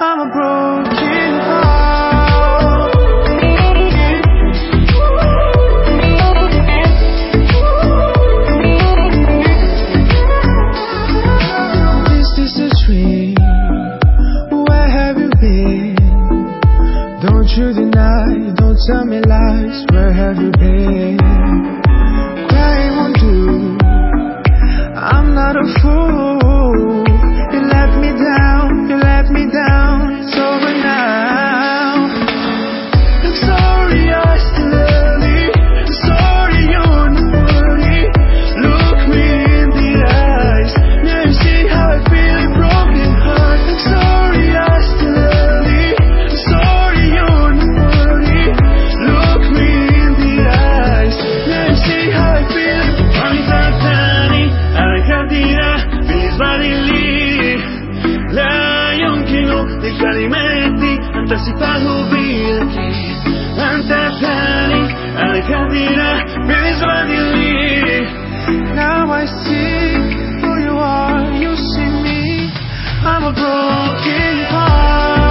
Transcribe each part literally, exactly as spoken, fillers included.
I'm a broken heart. Is this a dream? Where have you been? Don't you deny, don't tell me lies. Where have you been? Crying won't do. I'm not a fool. You let me down, you let me down. It's over now. I'm sorry I still love you. I'm sorry you're not worthy. Look me in the eyes. Now you see how I feel, a broken heart. I'm sorry I still love you. I'm sorry you're not worthy. Look me in the eyes. Now you see how I feel. Ogni tant'anni alla cantina mi sbagli lì. Lion King dei calimenti, anta si fa ubirki. Anta tani alla cantina mi sbagli lì. Now I see who you are, you see me. I'm a broken heart.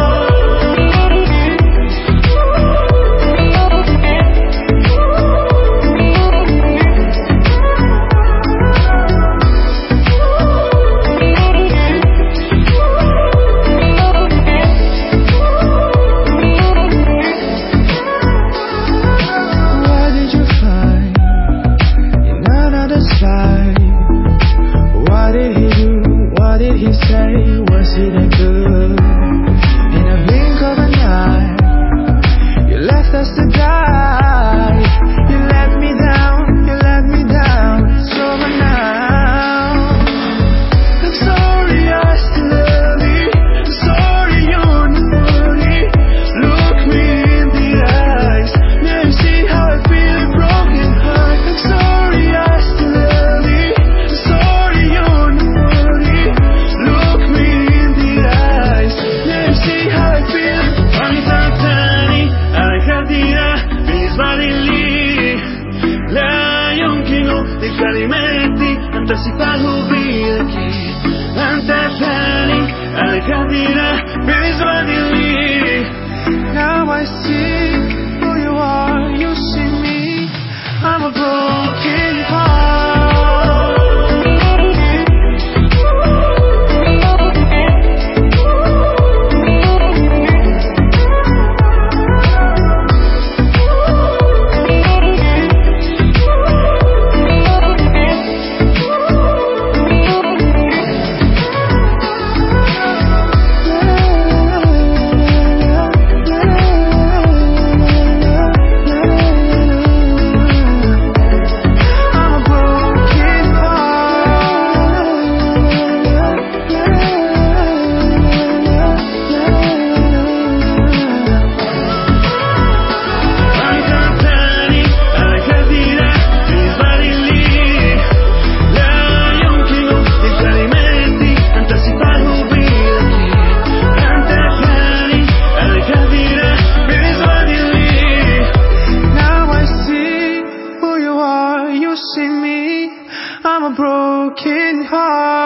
What did he do? What did he say? Was he that good? In a blink of an eye, you left us to die. You let me down, you let me down. It's over now. I'm sorry I still love you. I'm sorry you're not worthy. Look me in the eyes. Now you see how I feel, a broken heart. I'm sorry I still love you. I'm sorry you're not worthy. Look me in the eyes. Now you see how I feel. Ogni tant'anni alla cantina mi sbagli lì. Lion King dei calimenti, anta si fa ubirki. Anta tani alla cantina mi sbagli lì. Now I see who you are, you see me. I'm a broken heart. I'm a broken heart.